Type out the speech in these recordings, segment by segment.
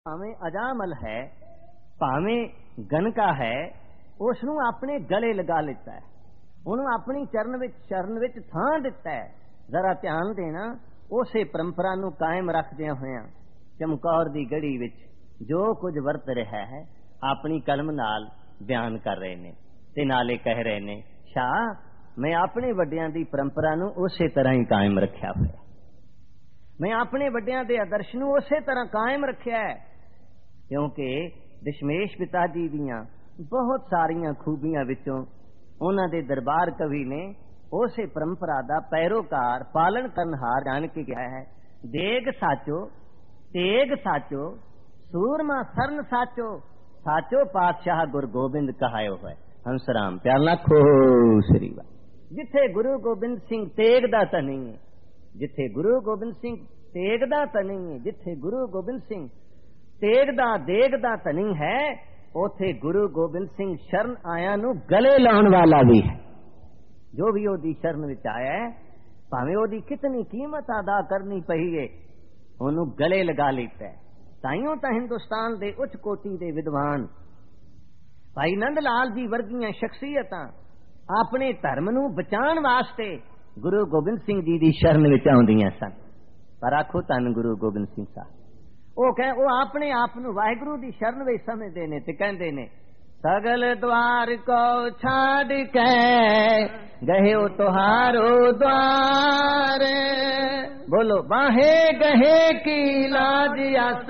ਭਾਵੇਂ ਅਜਾਮਲ ਹੈ, ਭਾਵੇਂ ਗਨਕਾ ਹੈ, ਉਸ ਨੂੰ ਆਪਣੇ ਗਲੇ ਲਗਾ ਲਿੱਤਾ ਹੈ, ਉਹਨੂੰ ਆਪਣੀ ਚਰਨ ਵਿੱਚ ਥਾਂ ਦਿੱਤਾ ਹੈ। ਜ਼ਰਾ ਧਿਆਨ ਦੇਣਾ, ਉਸੇ ਪਰੰਪਰਾ ਨੂੰ ਕਾਇਮ ਰੱਖਦਿਆਂ ਹੋਇਆਂ ਚਮਕੌਰ ਦੀ ਗੜੀ ਵਿੱਚ ਜੋ ਕੁਝ ਵਰਤ ਰਿਹਾ ਹੈ ਆਪਣੀ ਕਲਮ ਨਾਲ ਬਿਆਨ ਕਰ ਰਹੇ ਨੇ ਤੇ ਨਾਲੇ ਕਹਿ ਰਹੇ ਨੇ, ਸ਼ਾਹ ਮੈਂ ਆਪਣੇ ਵੱਡਿਆਂ ਦੀ ਪਰੰਪਰਾ ਨੂੰ ਉਸੇ ਤਰ੍ਹਾਂ ਹੀ ਕਾਇਮ ਰੱਖਿਆ ਹੋਇਆ, ਮੈਂ ਆਪਣੇ ਵੱਡਿਆਂ ਦੇ ਆਦਰਸ਼ ਨੂੰ ਉਸੇ ਤਰ੍ਹਾਂ ਕਾਇਮ ਰੱਖਿਆ ਹੈ, ਕਿਉਂਕਿ ਦਸ਼ਮੇਸ਼ ਪਿਤਾ ਜੀ ਦੀਆਂ ਬਹੁਤ ਸਾਰੀਆਂ ਖੂਬੀਆਂ ਵਿੱਚੋਂ ਉਹਨਾਂ ਦੇ ਦਰਬਾਰ ਕਵੀ ਨੇ ਉਸੇ ਪਰੰਪਰਾ ਦਾ ਪੈਰੋਕਾਰ ਪਾਲਣ ਕਰਨਹਾਰ ਜਾਣ ਕੇ ਕਿਹਾ ਹੈ। ਦੇਗ ਸਾਚੋ, ਤੇਗ ਸਾਚੋ, ਸੂਰਮਾ ਸਰਨ ਸਾਚੋ, ਸਾਚੋ ਪਾਤਸ਼ਾਹ ਗੁਰੂ ਗੋਬਿੰਦ ਕਹਾਇਓ ਹੈ। ਹੰਸਰਾਮ ਪਿਆਰ ਲੱਖੋ ਸ੍ਰੀ ਵਾਹਿਗੁਰੂ। ਜਿੱਥੇ ਗੁਰੂ ਗੋਬਿੰਦ ਸਿੰਘ ਤੇਗ ਦਾ ਤਾਂ ਨਹੀਂ ਹੈ, ਜਿੱਥੇ ਗੁਰੂ ਗੋਬਿੰਦ ਸਿੰਘ ਤੇਗ ਦਾ ਤਾਂ ਨਹੀਂ ਹੈ, ਜਿੱਥੇ ਗੁਰੂ ਗੋਬਿੰਦ ਸਿੰਘ ਤੇਗ ਦਾ ਦੇਗ ਦਾ ਤਾਂ ਨਹੀਂ ਹੈ, ਉਥੇ ਗੁਰੂ ਗੋਬਿੰਦ ਸਿੰਘ ਸ਼ਰਨ ਆਇਆ ਨੂੰ ਗਲੇ ਲਾਉਣ ਵਾਲਾ ਵੀ ਹੈ। ਜੋ ਵੀ ਉਹਦੀ ਸ਼ਰਨ ਵਿੱਚ ਆਇਆ ਹੈ, ਭਾਵੇਂ ਉਹਦੀ ਕਿਤਨੀ ਕੀਮਤ ਅਦਾ ਕਰਨੀ ਪਈ ਹੈ, ਉਹਨੂੰ ਗਲੇ ਲਗਾ ਲਿੱਤਾ ਹੈ। ਤਾਈਓ ਤਾਂ ਹਿੰਦੁਸਤਾਨ ਦੇ ਉੱਚ ਕੋਟੀ ਦੇ ਵਿਦਵਾਨ ਭਾਈ ਨੰਦ ਲਾਲ ਜੀ ਵਰਗੀਆਂ ਸ਼ਖਸੀਅਤਾਂ ਆਪਣੇ ਧਰਮ ਨੂੰ ਬਚਾਉਣ ਵਾਸਤੇ ਗੁਰੂ ਗੋਬਿੰਦ ਸਿੰਘ ਜੀ ਦੀ ਸ਼ਰਨ ਵਿੱਚ ਆਉਂਦੀਆਂ ਸਨ। ਪਰ ਆਖੋ ਧੰਨ ਗੁਰੂ ਗੋਬਿੰਦ ਸਿੰਘ ਸਾਹਿਬ, ਉਹ ਆਪਣੇ ਆਪ ਨੂੰ ਵਾਹਿਗੁਰੂ ਦੀ ਸ਼ਰਨ ਵਿੱਚ ਸਮਝਦੇ ਨੇ ਤੇ ਕਹਿੰਦੇ ਨੇ, ਸਗਲ ਦਵਾਰ ਕੋ ਛਾੜ ਕੇ ਗਹਿਓ ਤੁਹਾਰੋ ਦਵਾਰ, ਬੋਲੋ ਬਾਹੇ ਗਹੇ ਕੀ ਲਾਜ ਅਸ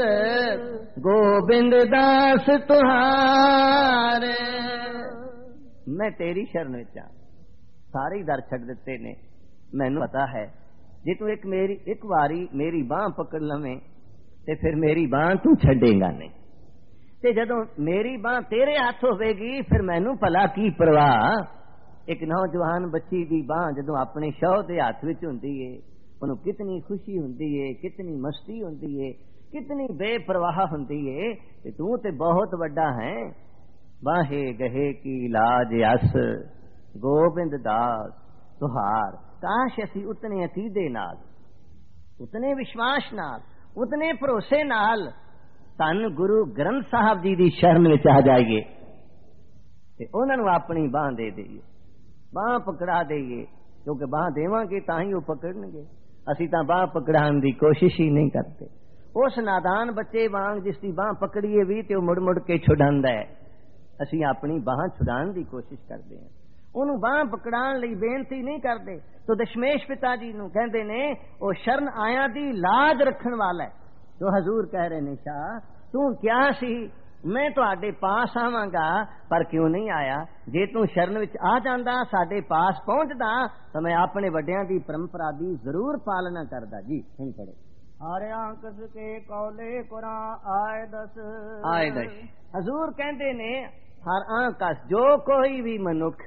ਗੋਬਿੰਦ ਦਾਸ ਤੁਹਾਰ। ਮੈਂ ਤੇਰੀ ਸ਼ਰਨ ਵਿੱਚ ਆ, ਸਾਰੇ ਦਰ ਛੱਡ ਦਿੱਤੇ ਨੇ। ਮੈਨੂੰ ਪਤਾ ਹੈ ਜੇ ਤੂੰ ਇੱਕ ਵਾਰੀ ਮੇਰੀ ਬਾਂਹ ਪਕੜ ਲਵੇਂ ਤੇ ਫਿਰ ਮੇਰੀ ਬਾਂਹ ਤੂੰ ਛੱਡੇਗਾ ਨਹੀਂ, ਤੇ ਜਦੋਂ ਮੇਰੀ ਬਾਂਹ ਤੇਰੇ ਹੱਥ ਹੋਵੇਗੀ ਫਿਰ ਮੈਨੂੰ ਭਲਾ ਕੀ ਪਰਵਾਹ। ਇੱਕ ਨੌਜਵਾਨ ਬੱਚੀ ਦੀ ਬਾਂਹ ਜਦੋਂ ਆਪਣੇ ਸ਼ੌਹ ਦੇ ਹੱਥ ਵਿੱਚ ਹੁੰਦੀ ਏ, ਉਹਨੂੰ ਕਿਤਨੀ ਖੁਸ਼ੀ ਹੁੰਦੀ ਏ, ਕਿਤਨੀ ਮਸਤੀ ਹੁੰਦੀ ਏ, ਕਿਤਨੀ ਬੇਪਰਵਾਹ ਹੁੰਦੀ ਏ। ਤੇ ਤੂੰ ਤੇ ਬਹੁਤ ਵੱਡਾ ਹੈ। ਬਾਹੇ ਗਹੇ ਕੀ ਲਾਜ ਅਸ ਗੋਬਿੰਦ ਦਾਸ ਤੁਹਾਰ। ਕਾਸ਼ ਅਸੀਂ ਉਤਨੇ ਅਕੀਦੇ ਨਾਲ, ਉਤਨੇ ਵਿਸ਼ਵਾਸ ਨਾਲ, ਉਤਨੇ ਭਰੋਸੇ ਨਾਲ ਧੰਨ ਗੁਰੂ ਗ੍ਰੰਥ ਸਾਹਿਬ ਜੀ ਦੀ ਸ਼ਰਨ ਵਿੱਚ ਆ ਜਾਈਏ ਤੇ ਉਹਨਾਂ ਨੂੰ ਆਪਣੀ ਬਾਂਹ ਦੇ ਦੇਈਏ, ਬਾਂਹ ਪਕੜਾ ਦੇਈਏ, ਕਿਉਂਕਿ ਬਾਂਹ ਦੇਵਾਂਗੇ ਤਾਂ ਹੀ ਉਹ ਪਕੜਨਗੇ। ਅਸੀਂ ਤਾਂ ਬਾਂਹ ਪਕੜਾਉਣ ਦੀ ਕੋਸ਼ਿਸ਼ ਹੀ ਨਹੀਂ ਕਰਦੇ। ਉਸ ਨਾਦਾਨ ਬੱਚੇ ਵਾਂਗ ਜਿਸ ਦੀ ਬਾਂਹ ਪਕੜੀਏ ਵੀ ਤੇ ਉਹ ਮੁੜ ਮੁੜ ਕੇ ਛੁਡਾਉਂਦਾ ਹੈ, ਅਸੀਂ ਆਪਣੀ ਬਾਂਹ ਛੁਡਾਉਣ ਦੀ ਕੋਸ਼ਿਸ਼ ਕਰਦੇ ਹਾਂ, ਉਹਨੂੰ ਬਾਂਹ ਪਕੜਾਉਣ ਲਈ ਬੇਨਤੀ ਨਹੀਂ ਕਰਦੇ। ਤੋ ਦਸ਼ਮੇਸ਼ ਪਿਤਾ ਜੀ ਨੂੰ ਕਹਿੰਦੇ ਨੇ ਉਹ ਸ਼ਰਨ ਆਇਆ ਦੀ ਲਾਜ ਰੱਖਣ ਵਾਲਾ ਹੈ। ਤੋ ਹਜ਼ੂਰ ਕਹਿ ਰਹੇ ਨੇ, ਸ਼ਾਹ ਤੂੰ ਕਿਹਾ ਸੀ ਮੈਂ ਤੁਹਾਡੇ ਪਾਸ ਆਵਾਂਗਾ, ਪਰ ਕਿਉਂ ਨਹੀਂ ਆਇਆ? ਜੇ ਤੂੰ ਸ਼ਰਨ ਵਿੱਚ ਆ ਜਾਂਦਾ, ਸਾਡੇ ਪਾਸ ਪਹੁੰਚਦਾ, ਤਾਂ ਮੈਂ ਆਪਣੇ ਵੱਡਿਆਂ ਦੀ ਪਰੰਪਰਾ ਦੀ ਜ਼ਰੂਰ ਪਾਲਣਾ ਕਰਦਾ। ਜੀ ਹੁਣ ਪੜੋ। ਆਰਿਆਂ ਕਸ ਕੇ ਕੌਲੇ ਕੁਰਾਨ ਆਏ ਦਸ। ਹਜ਼ੂਰ ਕਹਿੰਦੇ ਨੇ ਹਰ ਆਂਕਸ, ਜੋ ਕੋਈ ਵੀ ਮਨੁੱਖ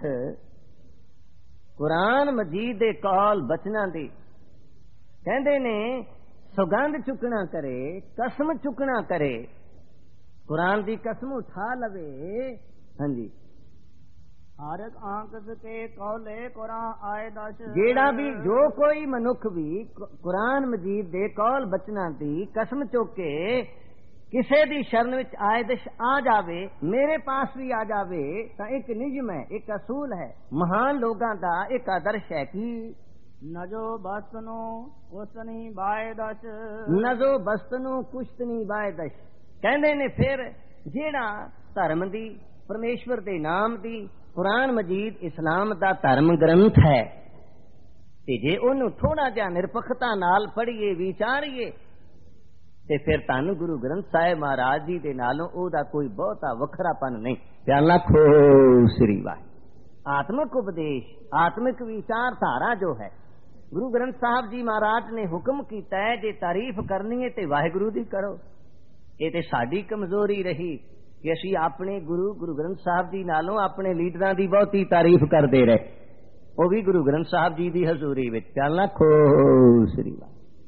ਕੁਰਾਨ ਮਜੀਦ ਦੇ ਕੌਲ ਬਚਨਾਂ ਦੀ ਕਹਿੰਦੇ ਨੇ ਸੁਗੰਧ ਚੁੱਕਣਾ ਕਰੇ, ਕਸਮ ਚੁੱਕਣਾ ਕਰੇ, ਕੁਰਾਨ ਦੀ ਕਸਮ ਉਠਾ ਲਵੇ। ਹਾਂਜੀ, ਹਰ ਆਂਕਸ ਕੇ ਕੌਲੇ ਕੁਰਾਨ ਆਏ ਦਸ। ਜਿਹੜਾ ਵੀ ਜੋ ਕੋਈ ਮਨੁੱਖ ਵੀ ਕੁਰਾਨ ਮਜੀਦ ਦੇ ਕੌਲ ਬਚਨਾਂ ਦੀ ਕਸਮ ਚੁੱਕ ਕੇ ਕਿਸੇ ਦੀ ਸ਼ਰਨ ਵਿੱਚ ਆਇਦਸ਼ ਆ ਜਾਵੇ, ਮੇਰੇ ਪਾਸ ਵੀ ਆ ਜਾਵੇ, ਤਾਂ ਇੱਕ ਨਿਯਮ ਹੈ, ਇੱਕ ਅਸੂਲ ਹੈ, ਮਹਾਨ ਲੋਕਾਂ ਦਾ ਇੱਕ ਆਦਰਸ਼ ਹੈ ਕਿ ਨਜੋ ਬਸਤਨੋ ਕੁਸ਼ਤਨੀ ਬਾਇਦਸ਼। ਨਜੋ ਬਸਤਨੋ ਕੁਸ਼ਤਨੀ ਬਾਇਦਸ਼ ਕਹਿੰਦੇ ਨੇ। ਫਿਰ ਜਿਹੜਾ ਧਰਮ ਦੀ, ਪਰਮੇਸ਼ਵਰ ਦੇ ਨਾਮ ਦੀ, ਕੁਰਾਨ ਮਜੀਦ ਇਸਲਾਮ ਦਾ ਧਰਮ ਗ੍ਰੰਥ ਹੈ, ਤੇ ਜੇ ਉਹਨੂੰ ਥੋੜਾ ਜਿਹਾ ਨਿਰਪੱਖਤਾ ਨਾਲ ਪੜ੍ਹੀਏ, ਵਿਚਾਰੀਏ, ਤੇ ਫਿਰ ਧੰਨ ਗੁਰੂ ਗ੍ਰੰਥ ਸਾਹਿਬ ਮਹਾਰਾਜ ਜੀ ਦੇ ਨਾਲੋਂ ਉਹਦਾ ਕੋਈ ਬਹੁਤਾ ਵੱਖਰਾਪਨ ਨਹੀਂ। ਪਿਆਰ ਲੱਖੋ ਸ੍ਰੀ ਵਾਹਿਗੁਰੂ। ਆਤਮਿਕ ਉਪਦੇਸ਼, ਆਤਮਿਕ ਵਿਚਾਰਧਾਰਾ ਜੋ ਹੈ, ਗੁਰੂ ਗ੍ਰੰਥ ਸਾਹਿਬ ਜੀ ਮਹਾਰਾਜ ਨੇ ਹੁਕਮ ਕੀਤਾ ਹੈ, ਜੇ ਤਾਰੀਫ ਕਰਨੀ ਹੈ ਤੇ ਵਾਹਿਗੁਰੂ ਦੀ ਕਰੋ। ਇਹ ਤੇ ਸਾਡੀ ਕਮਜ਼ੋਰੀ ਰਹੀ ਕਿ ਅਸੀਂ ਆਪਣੇ ਗੁਰੂ ਗ੍ਰੰਥ ਸਾਹਿਬ ਜੀ ਨਾਲੋਂ ਆਪਣੇ ਲੀਡਰਾਂ ਦੀ ਬਹੁਤੀ ਤਾਰੀਫ ਕਰਦੇ ਰਹੇ, ਉਹ ਵੀ ਗੁਰੂ ਗ੍ਰੰਥ ਸਾਹਿਬ ਜੀ ਦੀ ਹਜ਼ੂਰੀ ਵਿੱਚ। ਪਿਆਰ ਲੱਖੋ ਸ੍ਰੀ ਵਾਹਿਗੁਰੂ।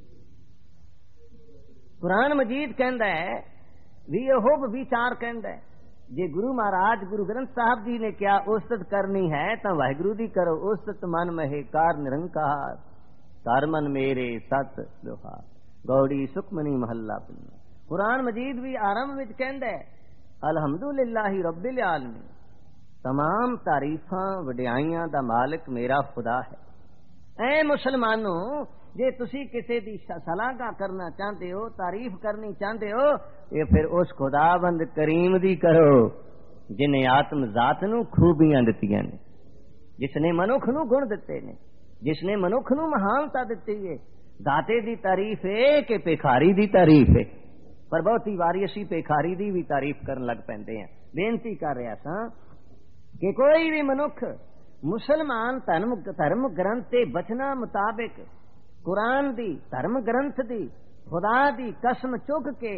ਕੁਰਾਨ ਮਜੀਦ ਕਹਿੰਦਾ ਹੈ ਵੀ ਇਹੋ ਵਿਚਾਰ ਕਹਿੰਦਾ ਹੈ, ਜੇ ਗੁਰੂ ਮਹਾਰਾਜ ਗੁਰੂ ਗ੍ਰੰਥ ਸਾਹਿਬ ਜੀ ਨੇ ਕਿਹਾ ਉਸਤਤ ਕਰਨੀ ਹੈ ਤਾਂ ਵਾਹਿਗੁਰੂ ਦੀ ਕਰੋ। ਉਸਤਤ ਮਨ ਮਹੇ ਕਾਰ ਨਿਰੰਕਾਰ, ਕਰ ਮਨ ਮੇਰੇ ਸਤ ਲੋਹਾ, ਗੌੜੀ ਸੁਖਮਨੀ ਮਹੱਲਾ ਪੰਜਵਾਂ। कुरान मजीद भी आरंभ विच कहंदा है अलहमदुलिल्लाहि रब्बिल आलमीन, तमाम तारीफां वडियाइयां दा मालिक मेरा खुदा है। ऐ मुसलमानों, जे तुसी किसी दी सलाहगा करना चाहते हो, तारीफ करनी चाहते हो, ये फिर उस खुदाबंद करीम दी करो जिन्हें आत्म जात नू खूबियां दित्तियां ने, जिसने मनुख नू गुण दिते ने, जिसने मनुख नू महानता दिती है। दाते दी तारीफ है कि भिखारी दी तारीफ है, पर बहुती वारी असी भिखारी दी भी तारीफ करन लग पैंदे हैं। बेनती कर रहा सा कि कोई भी मनुख मुसलमान धर्म ग्रंथ के बचना मुताबिक कुरान दी धर्म ग्रंथ दी खुदा दी कसम चुक के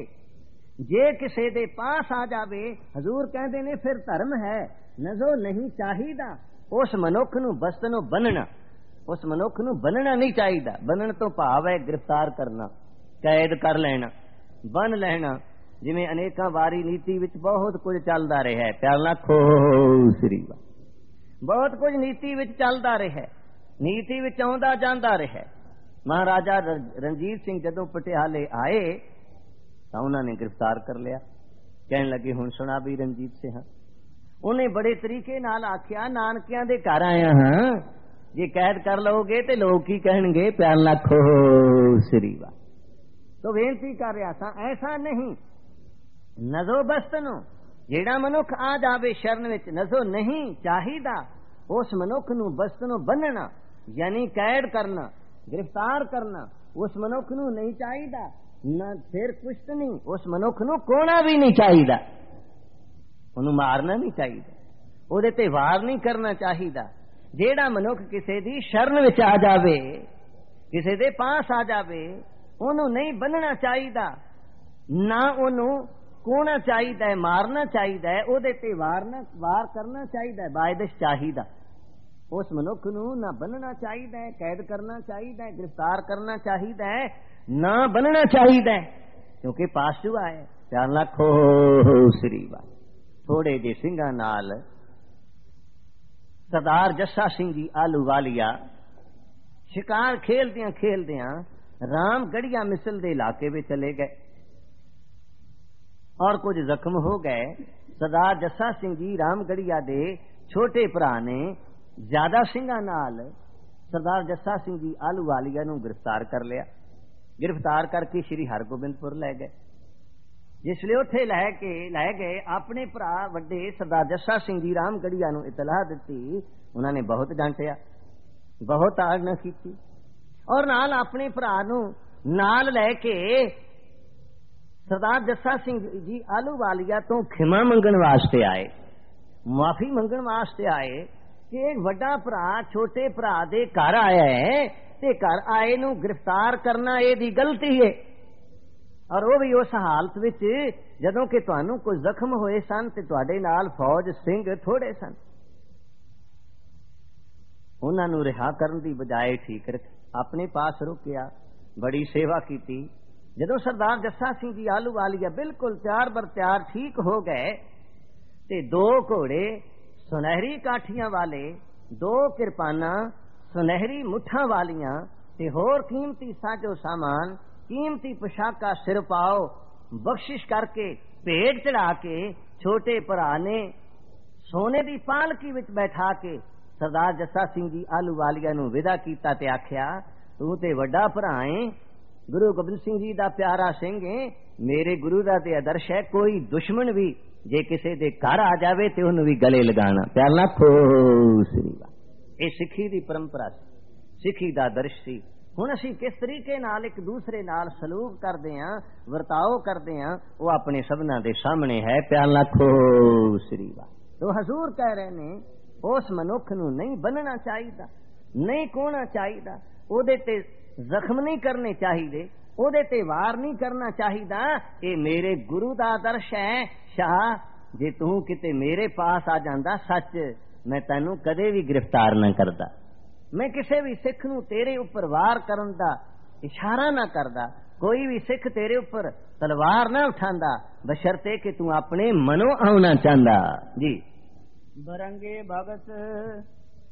जे किसी दे पास आ जावे, हजूर कहते ने फिर धर्म है, नजो नहीं चाहिदा उस मनुख नू बस्तनों बनना, उस मनुख नू बनना नहीं चाहिदा। बनन तो भाव है गिरफ्तार करना, कैद कर लेना, बन लेना। जिवें अनेकां वारी नीति विच बहुत कुछ चलदा रहा है, प्यार नाल खोसरी बहुत कुछ नीति विच चलदा रहा है, नीति विच आउंदा जांदा रहा है। महाराजा रणजीत सिंह जदों पटियाले आए तो उन्होंने गिरफ्तार कर लिया। कहने लगे हुण सुना भी रणजीत सिंह। उन्हें बड़े तरीके नाल आख्या नानकियां दे घर आया हां, जे कैद कर लोगे तो लोग की कहणगे, प्यार नाल खोसरी वा। तो बेनती कर रहा था ऐसा नहीं, नजो बस्तनो जेड़ा मनुख आ जावे शरण विच, नजो नहीं चाहिदा उस मनुख नू बस्तनो बनना, यानी कैद करना, गिरफ्तार करना उस मनुख नू नहीं चाहिदा। न फिर कुछ नहीं, उस मनुख नू कोना भी नहीं चाहिदा, उन्हें मारना नहीं चाहिदा, उहदे ते वार नहीं करना चाहिदा। जेड़ा मनुख किसी दी शरण विच आ जावे, किसी दे पास आ जावे, उन्होंने नहीं बनना चाहिदा, ना उन्होंने कोना चाहिदा, मारना चाहिदा, उहदे ते वार करना चाहिदा, बायदिश चाहिदा। उस मनुख नू ना बनना चाहिदा, कैद करना चाहिदा, गिरफ्तार करना चाहिदा, ना बनना चाहिदा, क्योंकि पासू आए। प्यार नाल खोसरी वा। थोड़े जे सिंघां नाल सरदार जस्सा सिंह जी आलूवालिया शिकार खेलदियां खेलदियां रामगढ़िया मिसल दे इलाके में चले गए और कुछ जख्म हो गए। सरदार जस्सा सिंह जी रामगढ़िया दे छोटे भरा ने ज्यादा सिंघां नाल सरदार जस्सा सिंह जी आलूवालिया नूं गिरफ्तार कर लिया। गिरफ्तार करके श्री हरगोबिंदपुर लै गए। जिसले उत्थे लै गए अपने भरा वड्डे सरदार जस्सा सिंह जी रामगढ़िया नूं इतलाह दिती। उन्होंने बहुत डांटिया, बहुत आड़ना की और नाल अपने भरा नूं नाल लैके सरदार जस्सा सिंह जी आलूवालिया तो खिमा मंगण वास्ते आए, माफी मंगण वास्ते आए कि एक वड्डा भरा छोटे भरा दे घर आया है ते घर आए नूं गिरफ्तार करना इहदी गलती है। और वो भी उस हालत विच जदों कि तुहानूं कोई जख्म होए सन ते तुहाडे नाल फौज सिंह थोड़े सन। उन्हां नूं रिहा करन दी बजाए ठीक रख अपने पास रोकिया, बड़ी सेवा की। जदों सरदार जस्सा सिंह जी आलूवालिया बिल्कुल तैयार बर तैयार ठीक हो गए ते दो घोड़े सुनहरी काठियां वाले, दो किरपाना सुनहरी मुठा वालियां ते होर कीमती साजो सामान, कीमती पोशाका सिर पाओ बख्शिश करके भेंट चढ़ा के छोटे भरा ने सोने दी पालकी विच बैठा के सरदार जस्सा सिंह जी आलूवालिया नूं विदा कीता ते आख्या, तू ते वड्डा भरा है, गुरु गोबिंद सिंह जी दा प्यारा सिंह है, मेरे गुरु दा ते आदर्श है कोई दुश्मन भी जे किसी दे घर आ जावे ते उन्हें भी गले लगाना। प्यार नाल खोसरी वा। ये सिखी दी परंपरा सी, सिखी दा आदर्श सी। हुण असीं किस तरीके नाल एक दूसरे नाल सलूक करदे हां, वर्ताओ करदे हां, वो अपने सबना दे सामने है। प्यार नाल खोसरी वा। तो हजूर कह रहे ने उस मनुख नूं नहीं बनना चाहिदा, नहीं कोना चाहिदा, ओदे ते जख्म नहीं करने चाहिए, ओदे ते वार नहीं करना चाहिदा। ये मेरे गुरु दा आदर्श है। शाह जे तू किते मेरे पास आ जांदा, सच मैं तैनू कदे भी गिरफ्तार न करदा, मैं किसी भी सिख नूं तेरे उपर वार करन दा इशारा ना करदा, कोई भी सिख तेरे उपर तलवार ना उठांदा, बशर्ते कि तू अपने मनो आउना चाहंदा। जी बरंगे भगत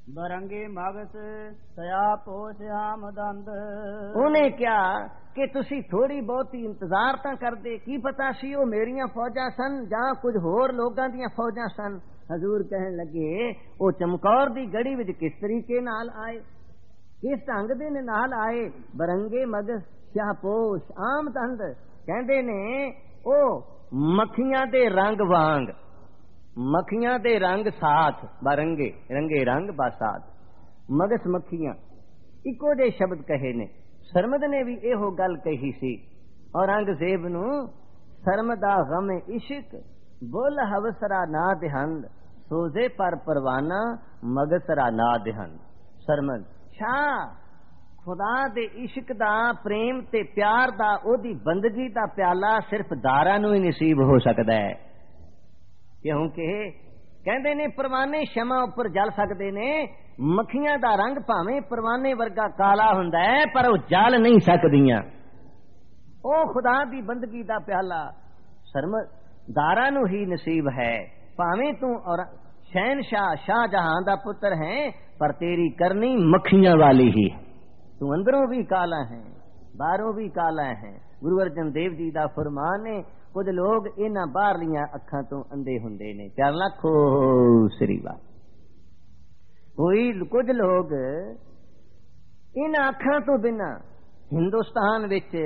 बरंगी मगस सया पोश्याम दंद। ਉਹਨੇ ਕਿਹਾ ਕਿ ਤੁਸੀਂ ਥੋੜੀ ਬਹੁਤੀ ਇੰਤਜ਼ਾਰ ਤਾਂ ਕਰਦੇ, ਕੀ ਪਤਾ ਸੀ ਉਹ ਮੇਰੀਆਂ ਫੌਜਾਂ ਸਨ ਜਾਂ ਕੁਝ ਹੋਰ ਲੋਕਾਂ ਦੀਆਂ ਫੌਜਾਂ ਸਨ। ਹਜ਼ੂਰ ਕਹਿਣ ਲੱਗੇ ਉਹ ਚਮਕੌਰ ਦੀ ਗੜੀ ਵਿੱਚ ਕਿਸ ਤਰੀਕੇ ਨਾਲ ਆਏ, ਕਿਸ ਢੰਗ ਦੇ ਨਾਲ ਆਏ। ਬਰੰਗੇ ਮਗਸ ਸ਼ਾਹਪੋਸ਼ ਆਮ ਦੰਦ, ਕਹਿੰਦੇ ਨੇ ਉਹ ਮੱਖੀਆਂ ਦੇ ਰੰਗ ਵਾਂਗ, ਮੱਖੀਆਂ ਦੇ ਰੰਗ ਸਾਥ, ਬਰੰਗੇ ਰੰਗੇ ਰੰਗ ਬਸਾਤ, ਮਗਸ ਮੱਖੀਆਂ ਇੱਕੋ ਜਿਹੇ ਸ਼ਬਦ ਕਹੇ ਨੇ। ਸਰਮਦ ਨੇ ਵੀ ਇਹੋ ਗੱਲ ਕਹੀ ਸੀ। ਔਰੰਗਜ਼ੇਬ ਨੂੰ ਸਰਮਦਾ ਗਮ ਇਸ਼ਕ ਬੁੱਲ ਹਵਸਰਾ ਨਾ ਦਿਹੰਦ, ਸੋਜ਼ੇ ਪਰ ਪਰਵਾਨਾ ਮਗਸਰਾ ਨਾ ਦਿਹੰਦ। ਸਰਮਦ ਸ਼ਾਹ ਖੁਦਾ ਦੇ ਇਸ਼ਕ ਦਾ, ਪ੍ਰੇਮ ਤੇ ਪਿਆਰ ਦਾ, ਉਹਦੀ ਬੰਦਗੀ ਦਾ ਪਿਆਲਾ ਸਿਰਫ ਦਾਰਾਂ ਨੂੰ ਹੀ ਨਸੀਬ ਹੋ ਸਕਦਾ ਹੈ। ਕਿਉਂਕਿ ਕਹਿੰਦੇ ਨੇ ਪਰਵਾਨੇ ਸ਼ਮਾ ਉੱਪਰ ਜਲ ਸਕਦੇ ਨੇ, ਮੱਖੀਆਂ ਦਾ ਰੰਗ ਭਾਵੇਂ ਪਰਵਾਨੇ ਵਰਗਾ ਕਾਲਾ ਹੁੰਦਾ ਹੈ ਪਰ ਉਹ ਜਲ ਨਹੀਂ ਸਕਦੀਆਂ। ਉਹ ਖੁਦਾ ਦੀ ਬੰਦਗੀ ਦਾ ਪਿਆਲਾ ਸਰਮਦਾਰਾਂ ਨੂੰ ਹੀ ਨਸੀਬ ਹੈ। ਭਾਵੇਂ ਤੂੰ ਔਰ ਸ਼ਹਿਨशाह शाहजहां ਦਾ ਪੁੱਤਰ ਹੈ ਪਰ ਤੇਰੀ ਕਰਨੀ ਮੱਖੀਆਂ ਵਾਲੀ ਹੀ ਹੈ। ਤੂੰ ਅੰਦਰੋਂ ਵੀ ਕਾਲਾ ਹੈ, ਬਾਹਰੋਂ ਵੀ ਕਾਲਾ ਹੈ। ਗੁਰੂ ਅਰਜਨ ਦੇਵ ਜੀ ਦਾ ਫਰਮਾਨ ਹੈ, ਕੁਝ ਲੋਕ ਇਹਨਾਂ ਬਾਹਰਲੀਆਂ ਅੱਖਾਂ ਤੋਂ ਅੰਧੇ ਹੁੰਦੇ ਨੇ। ਪਿਆਰ ਲੱਖੋ ਸ੍ਰੀ ਵਾਹਿਗੁਰੂ। ਕੋਈ ਕੁਝ ਲੋਕ ਇਹਨਾਂ ਅੱਖਾਂ ਤੋਂ ਬਿਨਾਂ ਹਿੰਦੁਸਤਾਨ ਵਿੱਚ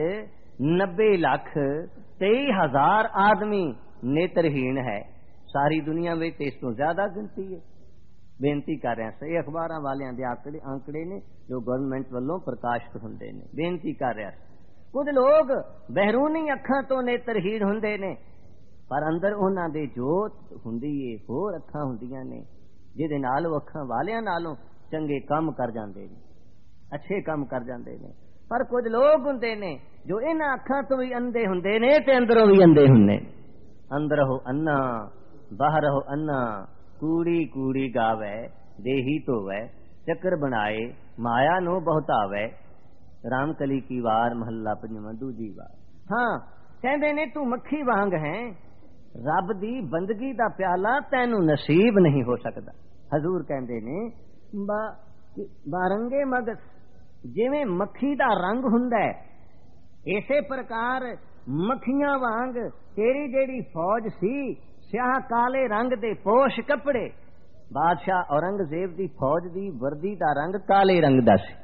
90,23,000 ਆਦਮੀ ਨੇਤਰਹੀਣ ਹੈ। ਸਾਰੀ ਦੁਨੀਆ ਵਿੱਚ ਇਸ ਤੋਂ ਜ਼ਿਆਦਾ ਗਿਣਤੀ ਹੈ। ਬੇਨਤੀ ਕਰ ਰਿਹਾ ਸਹੀ ਅਖਬਾਰਾਂ ਵਾਲਿਆਂ ਦੇ ਆંકੜੇ ਨੇ ਜੋ ਗਵਰਨਮੈਂਟ ਵੱਲੋਂ ਪ੍ਰਕਾਸ਼ਿਤ ਹੁੰਦੇ ਨੇ। ਬੇਨਤੀ ਕਰ ਰਿਹਾ ਕੁਝ ਲੋਕ ਬਹਿਰੂਨੀ ਅੱਖਾਂ ਤੋਂ ਨੇਤਰਹੀਣ ਹੁੰਦੇ ਨੇ ਪਰ ਅੰਦਰ ਉਹਨਾਂ ਦੇ ਜੋਤ ਹੁੰਦੀ ਏ, ਹੋਰ ਅੱਖਾਂ ਹੁੰਦੀਆਂ ਨੇ ਜਿਹਦੇ ਨਾਲ ਉਹ ਅੱਖਾਂ ਵਾਲਿਆਂ ਨਾਲੋਂ ਚੰਗੇ ਕੰਮ ਕਰ ਜਾਂਦੇ ਨੇ, ਅੱਛੇ ਕੰਮ ਕਰ ਜਾਂਦੇ ਨੇ। ਪਰ ਕੁਝ ਲੋਕ ਹੁੰਦੇ ਨੇ ਜੋ ਇਹਨਾਂ ਅੱਖਾਂ ਤੋਂ ਵੀ ਅੰਧੇ ਹੁੰਦੇ ਨੇ ਤੇ ਅੰਦਰੋਂ ਵੀ ਅੰਧੇ ਹੁੰਦੇ। ਅੰਦਰ ਹੋ ਅੰਨਾ ਬਾਹਰ ਹੋ ਅੰਨਾ, ਕੂੜੀ ਕੂੜੀ ਗਾਵੇ ਦੇਹੀ ਧੋਵੇ, ਚੱਕਰ ਬਣਾਏ ਮਾਇਆ ਨੂੰ ਬਹੁਤਾਵੇ। ਰਾਮਕਲੀ ਕੀ ਵਾਰ ਮਹੱਲਾ ਪੰਜਵਾਂ ਦੂਜੀ ਵਾਰ। ਹਾਂ ਕਹਿੰਦੇ ਨੇ ਤੂੰ ਮੱਖੀ ਵਾਂਗ ਹੈ, ਰੱਬ ਦੀ ਬੰਦਗੀ ਦਾ ਪਿਆਲਾ ਤੈਨੂੰ ਨਸੀਬ ਨਹੀਂ ਹੋ ਸਕਦਾ। ਹਜ਼ੂਰ ਕਹਿੰਦੇ ਨੇ ਬਾਰੰਗੇ ਮਗਸ, ਜਿਵੇਂ ਮੱਖੀ ਦਾ ਰੰਗ ਹੁੰਦਾ ਹੈ ਇਸੇ ਪ੍ਰਕਾਰ ਮੱਖੀਆਂ ਵਾਂਗ ਤੇਰੀ ਜਿਹੜੀ ਫੌਜ ਸੀ, ਸਿਆਹ ਕਾਲੇ ਰੰਗ ਦੇ ਪੋਸ਼ ਕੱਪੜੇ। ਬਾਦਸ਼ਾਹ ਔਰੰਗਜ਼ੇਬ ਦੀ ਫੌਜ ਦੀ ਵਰਦੀ ਦਾ ਰੰਗ ਕਾਲੇ ਰੰਗ ਦਾ ਸੀ,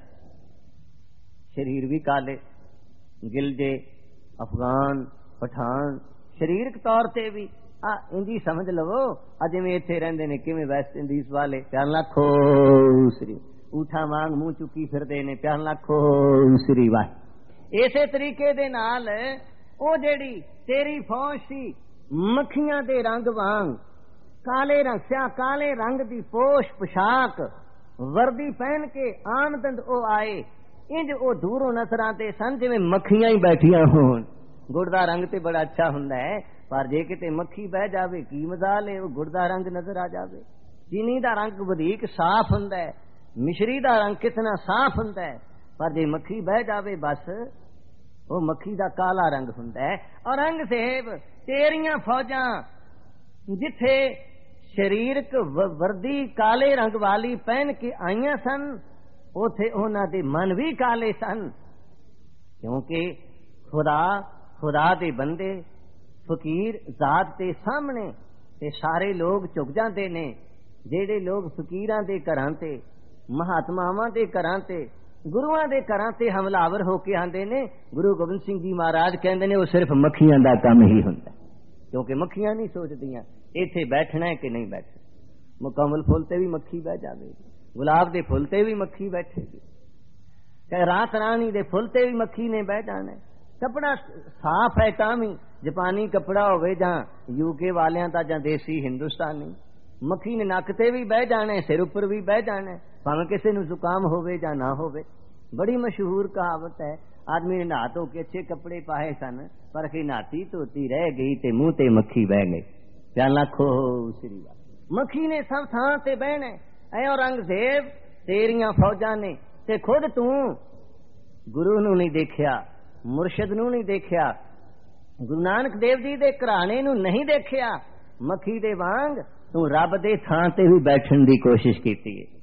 ਸ਼ਰੀਰ ਵੀ ਕਾਲੇ, ਗਿਲਜੇ ਅਫਗਾਨ ਪਠਾਨ ਸਰੀਰਕ ਤੌਰ ਤੇ ਵੀ ਇੰਜੀ ਸਮਝ ਲਵੋ ਜਿਵੇਂ ਇੱਥੇ ਰਹਿੰਦੇ ਨੇ ਕਿਵੇਂ ਵੈਸਟ ਇੰਡੀਜ਼ ਵਾਲੇ। ਪਿਆਰ ਲੱਖੋ ਸ੍ਰੀ ਊਠਾਂ ਵਾਂਗ ਮੂੰਹ ਚੁੱਕੀ ਫਿਰਦੇ ਨੇ। ਪਿਆਰ ਲੱਖੋ ਸ੍ਰੀ ਵਾਹਿਗੁਰੂ। ਇਸੇ ਤਰੀਕੇ ਦੇ ਨਾਲ ਉਹ ਜਿਹੜੀ ਤੇਰੀ ਫੌਜ ਸੀ ਮੱਖੀਆਂ ਦੇ ਰੰਗ ਵਾਂਗ ਕਾਲੇ ਰੰਗ, ਸਿਆਹ ਕਾਲੇ ਰੰਗ ਦੀ ਪੋਸ਼ ਪੁਸ਼ਾਕ ਵਰਦੀ ਪਹਿਨ ਕੇ ਆਮਦਨ ਉਹ ਆਏ। ਇੰਜ ਉਹ ਦੂਰੋਂ ਨਜ਼ਰ ਆਉਂਦੇ ਸਨ ਜਿਵੇਂ ਮੱਖੀਆਂ ਹੀ ਬੈਠੀਆਂ ਹੋਣ। ਗੁੜ ਦਾ ਰੰਗ ਤੇ ਬੜਾ ਅੱਛਾ ਹੁੰਦਾ ਹੈ ਪਰ ਜੇ ਕਿਤੇ ਮੱਖੀ ਬਹਿ ਜਾਵੇ ਕੀ ਮਜ਼ਾਲ ਹੈ, ਉਹ ਗੁੜ ਦਾ ਰੰਗ ਨਜ਼ਰ ਆ ਜਾਵੇ। ਚੀਨੀ ਦਾ ਰੰਗ ਵਧੀਕ ਸਾਫ਼ ਹੁੰਦਾ ਹੈ, ਮਿਸ਼ਰੀ ਦਾ ਰੰਗ ਕਿਤਨਾ ਸਾਫ਼ ਹੁੰਦਾ ਹੈ, ਪਰ ਜੇ ਮੱਖੀ ਬਹਿ ਜਾਵੇ ਬਸ ਉਹ ਮੱਖੀ ਦਾ ਕਾਲਾ ਰੰਗ ਹੁੰਦਾ ਹੈ। ਔਰੰਗਜ਼ੇਬ ਤੇਰੀਆਂ ਫੌਜਾਂ ਜਿੱਥੇ ਸਰੀਰਕ ਵਰਦੀ ਕਾਲੇ ਰੰਗ ਵਾਲੀ ਪਹਿਨ ਕੇ ਆਈਆਂ ਸਨ ਉਥੇ ਉਹਨਾਂ ਦੇ ਮਨ ਵੀ ਕਾਲੇ ਸਨ, ਕਿਉਂਕਿ ਖੁਦਾ ਦੇ ਬੰਦੇ ਫਕੀਰ ਜ਼ਾਤ ਦੇ ਸਾਹਮਣੇ ਤੇ ਸਾਰੇ ਲੋਕ ਝੁਕ ਜਾਂਦੇ ਨੇ। ਜਿਹੜੇ ਲੋਕ ਫਕੀਰਾਂ ਦੇ ਘਰਾਂ ਤੇ, ਮਹਾਤਮਾਵਾਂ ਦੇ ਘਰਾਂ ਤੇ, ਗੁਰੂਆਂ ਦੇ ਘਰਾਂ ਤੇ ਹਮਲਾਵਰ ਹੋ ਕੇ ਆਉਂਦੇ ਨੇ, ਗੁਰੂ ਗੋਬਿੰਦ ਸਿੰਘ ਜੀ ਮਹਾਰਾਜ ਕਹਿੰਦੇ ਨੇ ਉਹ ਸਿਰਫ ਮੱਖੀਆਂ ਦਾ ਕੰਮ ਹੀ ਹੁੰਦਾ, ਕਿਉਂਕਿ ਮੱਖੀਆਂ ਨਹੀਂ ਸੋਚਦੀਆਂ ਇੱਥੇ ਬੈਠਣਾ ਹੈ ਕਿ ਨਹੀਂ ਬੈਠਣਾ। ਮੁਕੰਮਲ ਫੁੱਲ ਤੇ ਵੀ ਮੱਖੀ ਬਹਿ ਜਾਵੇਗੀ, ਗੁਲਾਬ ਦੇ ਫੁੱਲ ਤੇ ਵੀ ਮੱਖੀ ਬੈਠੇਗੀ, ਰਾਤ ਰਾਣੀ ਦੇ ਫੁੱਲ ਤੇ ਵੀ ਮੱਖੀ ਨੇ ਬਹਿ ਜਾਣਾ। ਕੱਪੜਾ ਸਾਫ਼ ਹੈ ਤਾਂ ਵੀ ਜਾਪਾਨੀ ਕੱਪੜਾ ਹੋਵੇ ਜਾਂ ਯੂਕੇ ਵਾਲਿਆਂ ਦਾ ਜਾਂ ਦੇਸੀ ਹਿੰਦੁਸਤਾਨੀ, ਮੱਖੀ ਨੇ ਨੱਕ ਤੇ ਵੀ ਬਹਿ ਜਾਣਾ, ਸਿਰ ਉੱਪਰ ਵੀ ਬਹਿ ਜਾਣਾ, ਭਾਵੇਂ ਕਿਸੇ ਨੂੰ ਜ਼ੁਕਾਮ ਹੋਵੇ ਜਾਂ ਨਾ ਹੋਵੇ। ਬੜੀ ਮਸ਼ਹੂਰ ਕਹਾਵਤ ਹੈ, ਆਦਮੀ ਨੇ ਨਹਾ ਧੋ ਕੇ ਅੱਛੇ ਕੱਪੜੇ ਪਾਏ ਸਨ ਪਰ khi ਨਾਤੀ ਧੋਤੀ ਰਹਿ ਗਈ ਤੇ ਮੂੰਹ ਤੇ ਮੱਖੀ ਬਹਿ ਗਈ। ਪਿਆਲਾ ਖੋ ਸ੍ਰੀ ਵਾਹਿਗੁਰੂ। ਮੱਖੀ ਨੇ ਸਭ ਥਾਂ ਤੇ ਬਹਿਣਾ। ਐ ਔਰੰਗਜ਼ੇਬ ਤੇਰੀਆਂ ਫੌਜਾਂ ਨੇ ਤੇ ਖੁਦ ਤੂੰ ਗੁਰੂ ਨੂੰ ਨਹੀਂ ਦੇਖਿਆ, ਮੁਰਸ਼ਿਦ ਨੂੰ ਨਹੀਂ ਦੇਖਿਆ, ਗੁਰੂ ਨਾਨਕ ਦੇਵ ਜੀ ਦੇ ਘਰਾਣੇ ਨੂੰ ਨਹੀਂ ਦੇਖਿਆ। ਮੱਖੀ ਦੇ ਵਾਂਗ ਤੂੰ ਰੱਬ ਦੇ ਥਾਂ ਤੇ ਵੀ ਬੈਠਣ ਦੀ ਕੋਸ਼ਿਸ਼ ਕੀਤੀ ਹੈ।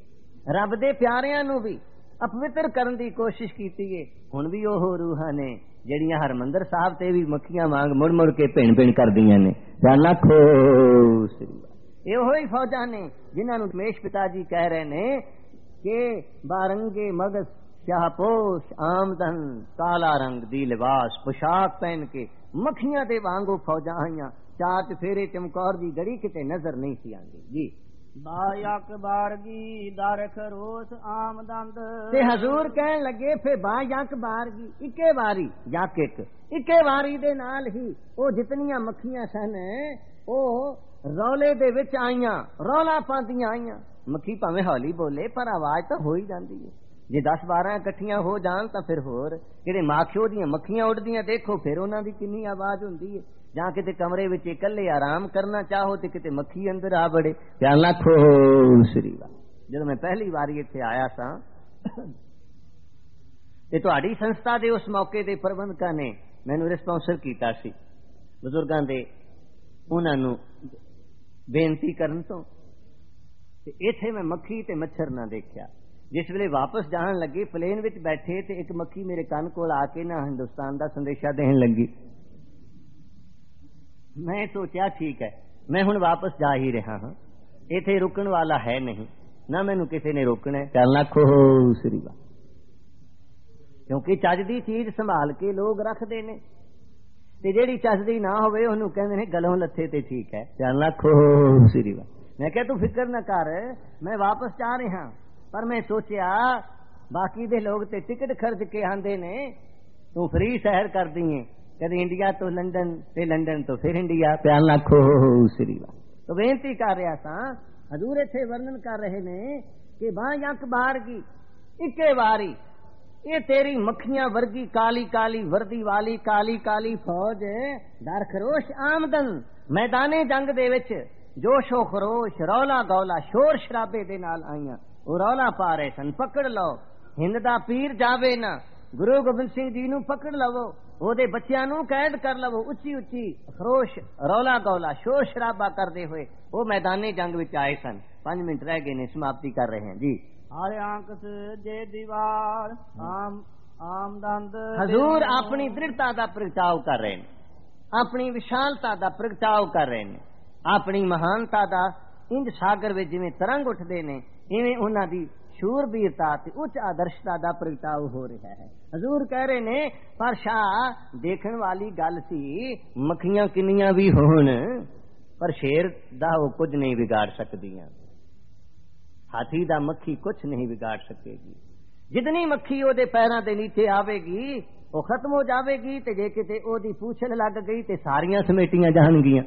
रब दे प्यारिਆਂ ਨੂੰ भी अपवित्र करन दी कोशिश कीती है। हुण भी ओह रूहां ने ਜਿਹੜੀਆਂ हरमंदर साहब ते भी मक्खियां वांग मुड़ मुड़ के भिण भिण करदियां ने। लाखो सरी ਇਹੋ ਹੀ फौजां ने जिन्हां ਨੂੰ रमेश पिता जी कह रहे ने कि बारंगे मगस शाहपोश आमदन काला रंग दी लिबास पोशाक पहन के मक्खियां दे वांगू फौजां आईयां। चार चफेरे चमकौर दी गड़ी किते नजर नहीं सी आंदी जी। बायक बारगी दर खरोस आमदंद ते हजूर कहन लगे फिर बायक बारगी इके वारी यक एक इके वारी दे नाल ही ओ जितनियां मक्खियां सन ओ रौले दे विच आईयां रौला पांदियां आईयां। मक्खी भावें हौली बोले पर आवाज तो हो ही जाती है। जे 10-12 इकट्ठियां हो जान तां फिर होर जेड़े माखियो दियां मक्खियां उड़दियां देखो फिर उन्हां दी किन्नी आवाज हुंदी है। जां किते कमरे विच इकल्ले आराम करना चाहो ते किते मक्खी अंदर आ बड़े। ख्याल रखो श्री वाह। जदों मैं पहली बारी इत्थे आया सां ते तुहाडी संस्था दे उस मौके दे प्रबंधकां ने मैनूं रिस्पॉन्सर कीता सी बुजुर्गां दे उन्हां नूं बेनती करन तो ते इत्थे मैं मक्खी ते मच्छर ना देखिया। जिस वेले वापस जान लगे प्लेन विच बैठे ते एक मक्खी मेरे कान कोल आके ना हिंदुस्तान दा संदेशा देण लगी। मैं सोचा ठीक है मैं हुण वापस जा ही रहा हां इत्थे रुकण वाला है नहीं ना मैनूं किसी ने रोकना है। चल रखो श्री वाह। क्योंकि चज दी चीज संभाल के लोग रखदे ने ते जेड़ी चजदी ना होवे ओनू कहंदे ने गलों लथे ते ठीक है। चल रखो श्री वाह। मैं कहा तू फिक्र न कर मैं वापस जा रहा पर मैं सोचा बाकी दे लोग ते टिकट खर्च के आंदे ने तू फ्री सैर कर दी है कदे इंडिया तो लंदन ते लंदन तो फिर इंडिया। प्यार लाखो श्री वाह। तो बेनती कर रहा सा हजूर इत्थे वर्णन कर रहे ने कि बायक बारगी इके वारी ये तेरी मक्खियां वर्गी काली काली वर्दी वाली काली काली फौज दर खरोश आमदन मैदाने जंग दे विच जोशो खरोश रौला गौला शोर शराबे दे नाल आईयां। वो रौला पा रहे सन पकड़ लो हिंद दा पीर जावे ना गुरु गोबिंद सिंह जी नूं पकड़ लवो ओदे बच्चियां नूं कैद कर लवो। उच्ची उच्ची खरोश रौला गौला शोर शराबा करते हुए वो मैदाने जंग विच आए सन। 5 मिनट रह गए ने समाप्ति कर रहे हैं जी। हर आंकस जे दीवार आमदंद हजूर अपनी दृढ़ता दा प्रगटाव कर रहे हैं अपनी विशालता दा प्रगटाव कर रहे हैं अपनी महानता दा इंज सागर विच जिवें तरंग उठदे ने इवें उन्हां दी शूरबीरता ते उच्च आदर्शता दा प्रगटाव हो रहा है। हजूर कह रहे ने पर शाह देखण वाली गल सी मक्खियां किन्नियां भी होण पर शेर दा वो कुछ नहीं बिगाड़ सकदियां। हाथी दा मक्खी कुछ नहीं बिगाड़ सकेगी। जितनी मक्खी ओदे पैरां दे नीचे आवेगी वो खत्म हो जावेगी ते जे किते ओदी पूछल लग गई ते सारियां समेटियां जाणगियां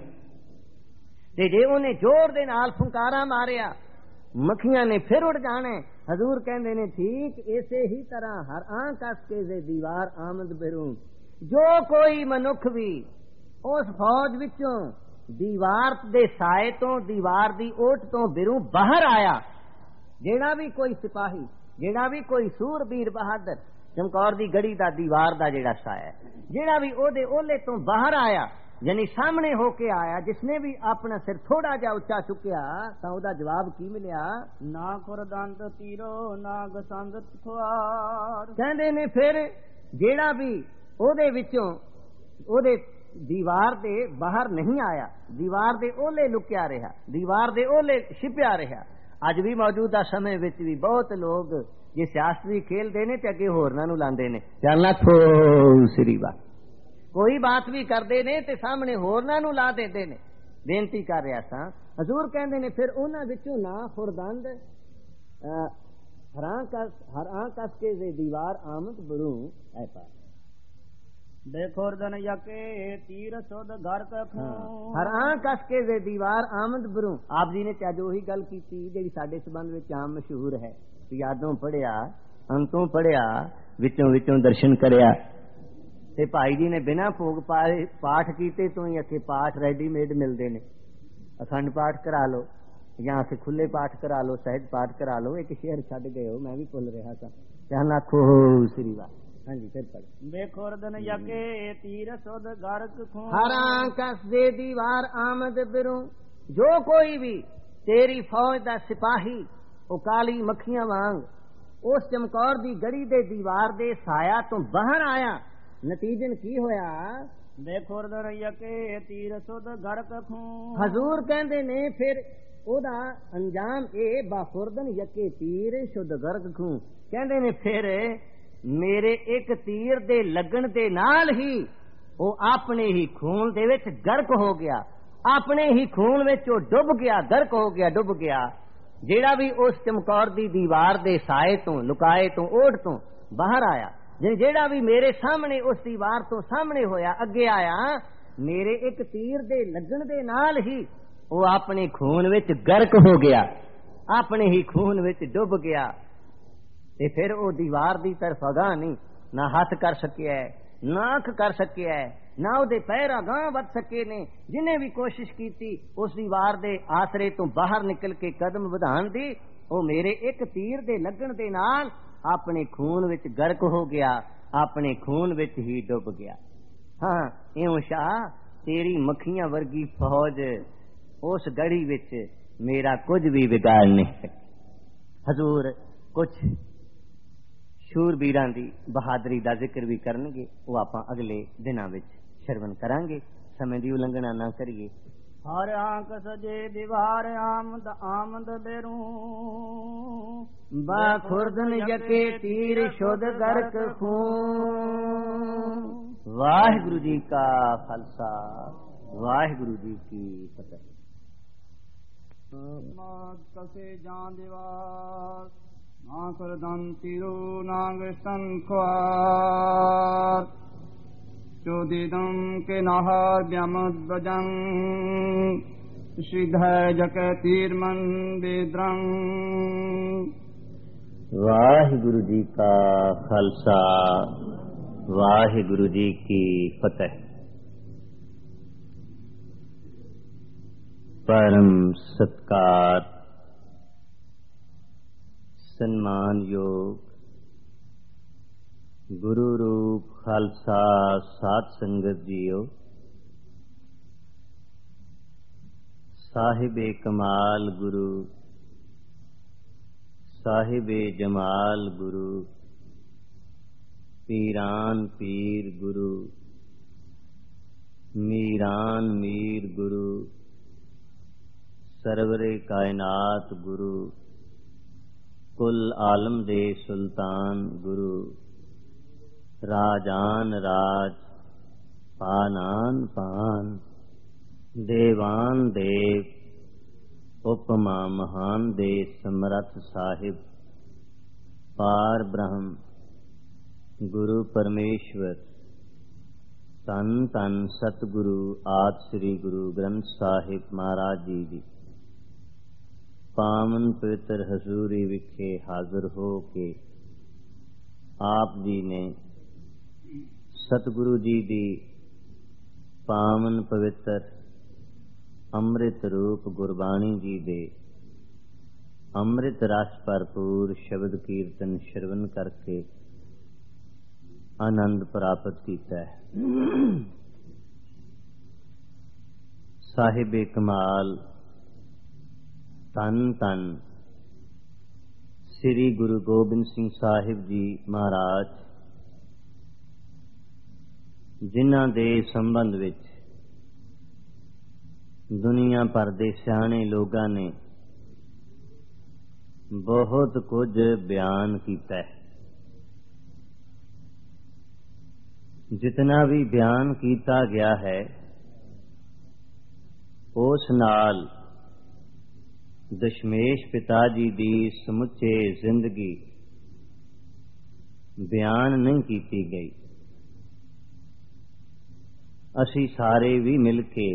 ते जे ओने जोर दे नाल फुंकारा मारिया मक्खियां ने फिर उड़ जाने। हजूर कहंदे ने ठीक इसे ही तरह हर आंख कस के जे दीवार आमद बिरूं जो कोई मनुख भी उस फौज विचों दीवार दे साए तो दीवार दी ओट तो बिरूं बाहर आया जेड़ा भी कोई सिपाही जेड़ा भी कोई सूरबीर बहादुर चमकौर दी गड़ी दा दीवार दा जेड़ा साया जेड़ा भी ओदे ओले तो बाहर आया यानी सामने होके आया जिसने भी अपना सिर थोड़ा जा उच्चा चुकिया तो ओदा जवाब की मिलिया ना खुरदंत तीरो ना गसंद खुआर। कहंदे ने फिर जेड़ा भी ओदे विचों ओदे दीवार दे बाहर नहीं आया दीवार दे ओले लुकिया रहा दीवार दे ओले छिपया रहा। अज भी मौजूदा समय विच भी बहुत लोग ये सियासती खेल देने ते अगे होरनां नूं लांदे ने। चलना थो श्री वाह। कोई बात भी करते ने ते सामने होरनां नूं ला देंदे ने। बेनती कर रहा सा हजूर कहंदे ने फिर उन्हां विचों ना खुरदंद हर आंख कस के जे दीवार आमद बरूं ऐ पार बेखुरदन यके तीर सुध घर कखूं हर आंख कस के जे दीवार आमद बरूं। आप जी ने अज ओही गल कीती जिहड़ी साडे संबंध विच आम मशहूर है यादों पढ़िया अंतों पढ़िया विचों विचों दर्शन करया ते भाई जी ने बिना भोग पाए पाठ कीते तो ही अखे पाठ रेडीमेड मिलते ने। अखंड पाठ करा लो या अखे खुले पाठ करा लो सहज पाठ करा लो। एक शेर छड्ड गए हो मैं भी भुल रहा था। ध्यान रखो श्री वाह। हाँ जी फिर पढ़ बेखुरदन यके तीर सुध घर कखूं हर आंख कस दे दीवार आमद बिरूं जो कोई भी तेरी फौज दा सिपाही ਉਹ ਕਾਲੀ ਮੱਖੀਆਂ ਵਾਂਗ ਉਸ ਚਮਕੌਰ ਦੀ ਗੜੀ ਦੇ ਦੀਵਾਰ ਦੇ ਸਾਇਆ ਤੋਂ ਬਾਹਰ ਆਇਆ। ਨਤੀਜਨ ਕੀ ਹੋਇਆ? ਬੇਖੁਰਦ ਯਕੇ ਤੀਰ ਸੁਧ ਗੜਕ ਖੂਨ। ਹਜ਼ੂਰ ਕਹਿੰਦੇ ਨੇ ਫਿਰ ਉਹਦਾ ਅੰਜਾਮ ਇਹ ਬਾਖੁਰਦਨ ਯਕੇ ਤੀਰ ਸ਼ੁੱਧ ਗਰਗ ਖੂਨ। ਕਹਿੰਦੇ ਨੇ ਫਿਰ ਮੇਰੇ ਇੱਕ ਤੀਰ ਦੇ ਲੱਗਣ ਦੇ ਨਾਲ ਹੀ ਉਹ ਆਪਣੇ ਹੀ ਖੂਨ ਦੇ ਵਿੱਚ ਗਰਕ ਹੋ ਗਿਆ, ਆਪਣੇ ਹੀ ਖੂਨ ਵਿੱਚ ਉਹ ਡੁੱਬ ਗਿਆ, ਗਰਕ ਹੋ ਗਿਆ, ਡੁੱਬ ਗਿਆ। ਜਿਹੜਾ ਵੀ ਉਸ ਚਮਕੌਰ ਦੀ ਦੀਵਾਰ ਦੇ ਸਾਏ ਤੋਂ, ਲੁਕਾਏ ਤੋਂ, ਓੜ ਤੋਂ ਬਾਹਰ ਆਇਆ, ਜਿਹੜਾ ਵੀ ਮੇਰੇ ਸਾਹਮਣੇ ਉਸ ਦੀਵਾਰ ਤੋਂ ਸਾਹਮਣੇ ਹੋਇਆ, ਅੱਗੇ ਆਇਆ, ਮੇਰੇ ਇੱਕ ਤੀਰ ਦੇ ਲੱਗਣ ਦੇ ਨਾਲ ਹੀ ਉਹ ਆਪਣੇ ਖੂਨ ਵਿੱਚ ਗਰਕ ਹੋ ਗਿਆ, ਆਪਣੇ ਹੀ ਖੂਨ ਵਿੱਚ ਡੁੱਬ ਗਿਆ। ਤੇ ਫਿਰ ਉਹ ਦੀਵਾਰ ਦੀ ਤਰਫ ਅਗਾਂਹ ਨਹੀਂ, ਨਾ ਹੱਥ ਕਰ ਸਕਿਆ, ਨਾ ਅੱਖ ਕਰ ਸਕਿਆ, ਨਾ ਉਹਦੇ ਪੈਰ ਅਗਾਂਹ ਵੱਧ ਸਕੇ ਨੇ। ਜਿਹਨੇ ਵੀ ਕੋਸ਼ਿਸ਼ ਕੀਤੀ ਉਸ ਦੀਵਾਰ ਦੇ ਆਸਰੇ ਤੋਂ ਬਾਹਰ ਨਿਕਲ ਕੇ ਕਦਮ ਵਧਾਉਣ ਦੀ, ਉਹ ਮੇਰੇ ਇੱਕ ਤੀਰ ਦੇ ਲੱਗਣ ਦੇ ਨਾਲ ਆਪਣੇ ਖੂਨ ਵਿੱਚ ਗਰਕ ਹੋ ਗਿਆ, ਆਪਣੇ ਖੂਨ ਵਿੱਚ ਹੀ ਡੁੱਬ ਗਿਆ। ਹਾਂ, ਇਉਂ ਸ਼ਾਹ ਤੇਰੀ ਮੱਖੀਆਂ ਵਰਗੀ ਫੌਜ ਉਸ ਗੜੀ ਵਿੱਚ ਮੇਰਾ ਕੁਝ ਵੀ ਵਿਗਾੜ ਨਹੀਂ ਸਕੀ। ਹਜ਼ੂਰ ਕੁਝ ਸ਼ੂਰਬੀਰਾਂ ਦੀ ਬਹਾਦਰੀ ਦਾ ਜ਼ਿਕਰ ਵੀ ਕਰਨਗੇ, ਉਹ ਆਪਾਂ ਅਗਲੇ ਦਿਨਾਂ ਵਿੱਚ ਸ਼ਰਵਨ ਕਰਾਂਗੇ। ਸਮੇਂ ਦੀ ਉਲੰਘਣਾ ਨਾ ਕਰੀਏ। ਹਰ ਆਂਕ ਸਜੇ ਦੀਵਾਰ ਆਮਦ ਆਮਦ ਬੇਰੂ ਬਾ ਖੁਰਦਨ ਯਕੇ ਤੀਰ ਸ਼ੁੱਧ ਗਰਕ ਖੂਨ। ਵਾਹਿਗੁਰੂ ਜੀ ਕਾ ਖਾਲਸਾ, ਵਾਹਿਗੁਰੂ ਜੀ ਕੀ ਫਤਿਹ। ਕਸੇ ਜਾਂ ਦੀਵਾਰ ਨਾ ਕਰਦਨ ਤੀਰੋ ਨਾਗ ਸੰਖਵਾਰ ਚੋਦਿਦਮ ਕੇ ਨਾਹਰ ਬਿਆਮਦ ਬਜੰ ਸਿਧੈ ਜਕੇ ਤੀਰ ਮਨ ਬੇਦਰੰ। ਵਾਹਿਗੁਰੂ ਜੀ ਕਾ ਖਾਲਸਾ, ਵਾਹਿਗੁਰੂ ਜੀ ਕੀ ਫਤਿਹ। परम सत्कार सन्मान योग गुरु रूप खालसा साध संगत जियो। साहिबे कमाल गुरु, साहिबे जमाल गुरु, पीरान पीर गुरु, मीरान मीर गुरु, सरवरे कायनात गुरु, कुल आलम दे सुल्तान गुरु, राजान राज, पानान पान, देवान देव, उपमा महान दे समरथ साहिब, पार ब्रह्म गुरु परमेश्वर, तन तन सतगुरु आद श्री गुरु ग्रंथ साहिब महाराज जी दी पावन पवित्र हजूरी विखे हाजिर हो के आप जी ने सतगुरु जी दी पावन पवित्र अमृत रूप गुरबाणी जी दे अमृत रस भरपूर शब्द कीर्तन श्रवण करके आनंद प्राप्त किया है। साहिबे कमाल तन तन श्री गुरु गोबिंद सिंह साहिब जी महाराज, जिन्हां दे संबंध विच दुनिया भर दे सियाणे लोगां ने बहुत कुछ बयान कीता है। जितना भी बयान किया गया है उस नाल दशमेश पिता जी दी समुचे जिंदगी बयान नहीं की गई। असी सारे भी मिल के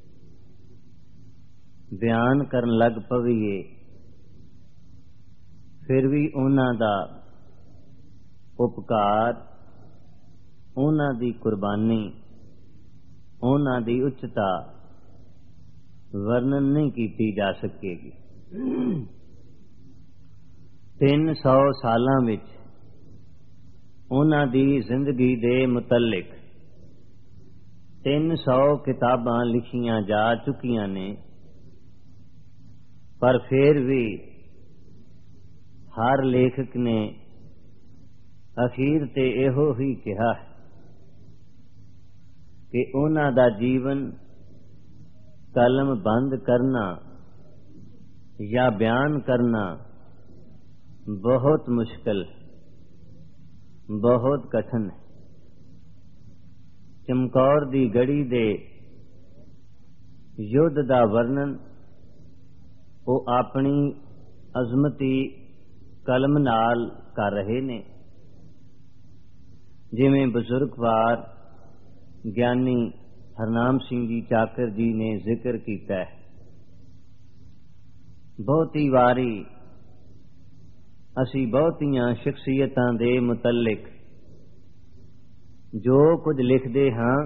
बयान करन लग पवीए, फिर भी उन्हां दा उपकार, उन्हां दी कुर्बानी, उन्हां दी उच्चता वर्णन नहीं की जा सकेगी। 300 सालां विच उन्हां दी जिंदगी दे मुतल्लिक 300 किताबां लिखियां जा चुकियां ने, पर फिर भी ਹਰ ਲੇਖਕ ਨੇ ਅਖੀਰ ਤੇ ਇਹੋ ਹੀ ਕਿਹਾ ਕਿ ਉਹਨਾਂ ਦਾ ਜੀਵਨ ਕਲਮ ਬੰਦ ਕਰਨਾ ਜਾਂ ਬਿਆਨ ਕਰਨਾ ਬਹੁਤ ਮੁਸ਼ਕਿਲ, ਬਹੁਤ ਕਠਿਨ ਹੈ। ਚਮਕੌਰ ਦੀ ਗੜੀ ਦੇ ਯੁੱਧ ਦਾ ਵਰਣਨ ਉਹ ਆਪਣੀ ਅਜ਼ਮਤੀ ਕਲਮ ਨਾਲ ਕਰ ਰਹੇ ਨੇ। ਜਿਵੇਂ ਬਜ਼ੁਰਗਵਾਰ ਗਿਆਨੀ ਹਰਨਾਮ ਸਿੰਘ ਜੀ ਚਾਕਰ ਜੀ ਨੇ ਜ਼ਿਕਰ ਕੀਤਾ ਹੈ, ਬਹੁਤੀ ਵਾਰੀ ਅਸੀਂ ਬਹੁਤੀਆਂ ਸ਼ਖਸੀਅਤਾਂ ਦੇ ਮੁਤਲਕ ਜੋ ਕੁਝ ਲਿਖਦੇ ਹਾਂ,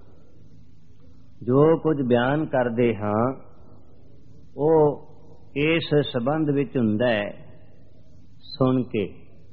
ਜੋ ਕੁਝ ਬਿਆਨ ਕਰਦੇ ਹਾਂ, ਉਹ ਇਸ ਸੰਬੰਧ ਵਿੱਚ ਹੁੰਦਾ ਹੈ ਸੁਣ ਕੇ,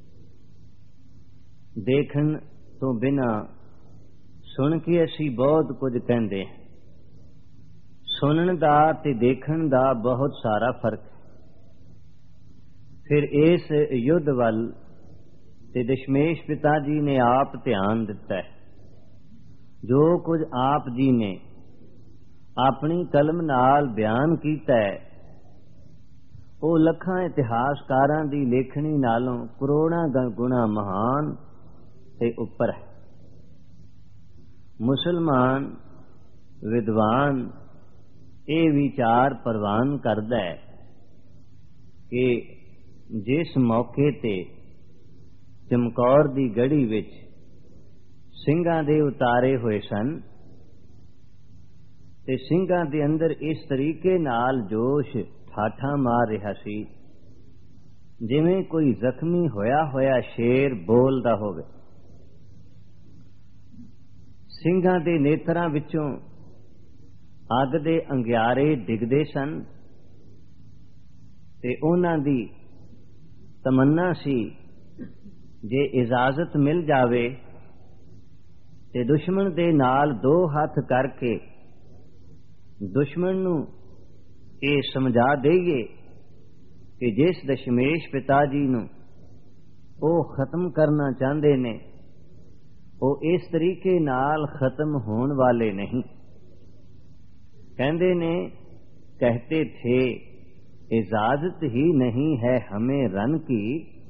ਦੇਖਣ ਤੋਂ ਬਿਨਾਂ ਸੁਣ ਕੇ ਅਸੀਂ ਬਹੁਤ ਕੁਝ ਕਹਿੰਦੇ ਹਾਂ। ਸੁਣਨ ਦਾ ਤੇ ਦੇਖਣ ਦਾ ਬਹੁਤ ਸਾਰਾ ਫਰਕ ਹੈ। ਫਿਰ ਇਸ ਯੁੱਧ ਵੱਲ ਤੇ ਦਸ਼ਮੇਸ਼ ਪਿਤਾ ਜੀ ਨੇ ਆਪ ਧਿਆਨ ਦਿੱਤਾ ਹੈ। ਜੋ ਕੁਝ ਆਪ ਜੀ ਨੇ ਆਪਣੀ ਕਲਮ ਨਾਲ ਬਿਆਨ ਕੀਤਾ ਹੈ, ਉਹ ਲੱਖਾਂ ਇਤਿਹਾਸਕਾਰਾਂ ਦੀ ਲੇਖਣੀ ਨਾਲੋਂ ਕਰੋੜਾਂ ਗੁਣਾ ਮਹਾਨ ਤੇ ਉੱਪਰ ਹੈ। ਮੁਸਲਮਾਨ ਵਿਦਵਾਨ ਇਹ ਵਿਚਾਰ ਪ੍ਰਵਾਨ ਕਰਦਾ ਹੈ ਕਿ ਜਿਸ ਮੌਕੇ ਤੇ ਚਮਕੌਰ ਦੀ ਗੜੀ ਵਿੱਚ ਸਿੰਘਾਂ ਦੇ ਉਤਾਰੇ ਹੋਏ ਸਨ ਤੇ ਸਿੰਘਾਂ ਦੇ ਅੰਦਰ ਇਸ ਤਰੀਕੇ ਨਾਲ ਜੋਸ਼ ਠਾਠਾਂ ਮਾਰ ਰਿਹਾ ਸੀ ਜਿਵੇਂ ਕੋਈ ਜ਼ਖਮੀ ਹੋਇਆ ਸ਼ੇਰ ਬੋਲਦਾ ਹੋਵੇ। ਸਿੰਘਾਂ ਦੇ ਨੇਤਰਾਂ ਵਿੱਚੋਂ ਅੱਗ ਦੇ ਅੰਗਿਆਰੇ ਡਿੱਗਦੇ ਸਨ ਤੇ ਉਹਨਾਂ ਦੀ ਤਮੰਨਾ ਸੀ ਜੇ ਇਜਾਜ਼ਤ ਮਿਲ ਜਾਵੇ ਤੇ ਦੁਸ਼ਮਣ ਦੇ ਨਾਲ ਦੋ ਹੱਥ ਕਰਕੇ ਦੁਸ਼ਮਣ ਨੂੰ ਇਹ ਸਮਝਾ ਦੇਈਏ ਕਿ ਜਿਸ ਦਸ਼ਮੇਸ਼ ਪਿਤਾ ਜੀ ਨੂੰ ਉਹ ਖਤਮ ਕਰਨਾ ਚਾਹੁੰਦੇ ਨੇ ਉਹ ਇਸ ਤਰੀਕੇ ਨਾਲ ਖਤਮ ਹੋਣ ਵਾਲੇ ਨਹੀਂ। कहते ने कहते थे इजाजत ही नहीं है हमें रन की,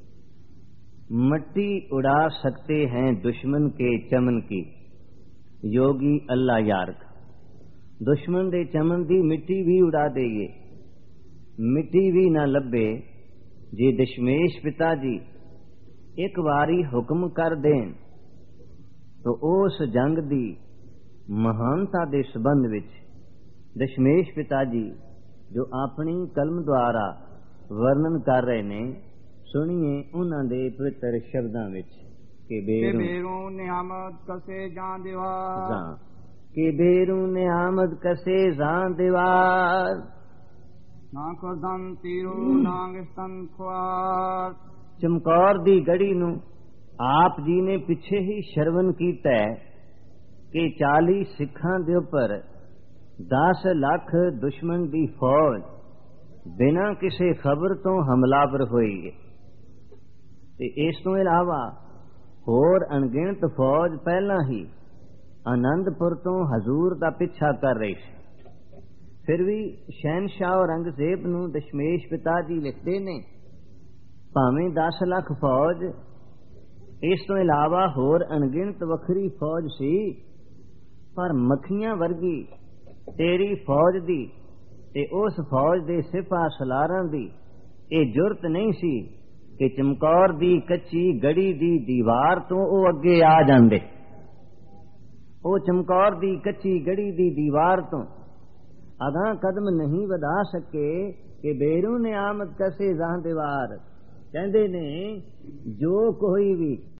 मट्टी उड़ा सकते हैं दुश्मन के चमन की। योगी अल्लाह यार का दुश्मन दे चमन दी मिट्टी भी उड़ा देइए, मिट्टी भी ना लभे जे दशमेश पिता जी एक वारी हुक्म कर देन तो उस जंग दी महानता दे संबंध विच दशमेश पिता जी जो अपनी कलम द्वारा वर्णन कर रहे ने, सुनिए उन्हां दे पवित्र शब्दां विच कि बेरू नियामत कसे जान दीवार, कि बेरू नियामत कसे जान दीवार, ना करदन तीरू नांग स्तन खुआर। चमकौर दी गढ़ी नूं आप जी ने पिछे ही शरवण कीता है कि 40 सिखां दे उपर 10 लाख दुश्मन दी फौज बिना किसी खबर तो हमलावर होई है ते इस तो इलावा होर अनगिनत फौज पहला ही आनंदपुर तो हजूर का पिछा कर रही सी। फिर भी शहनशाह औरंगजेब नूं दशमेश पिता जी लिखते ने भावें 10 लाख फौज इस तो इलावा होर अनगिनत वखरी फौज सी, पर मक्खियां वर्गी तेरी फौज दी ते उस फौज दे सिपा सलारां दी ये जुरत नहीं सी कि चमकौर दी कच्ची गड़ी दी दीवार तो वो अगे आ जांदे। वो चमकौर दी कच्ची गड़ी दी दीवार तो अगां कदम नहीं वधा सके कि बेरू ने आमद कसे जां दीवार। कहंदे ने जो कोई भी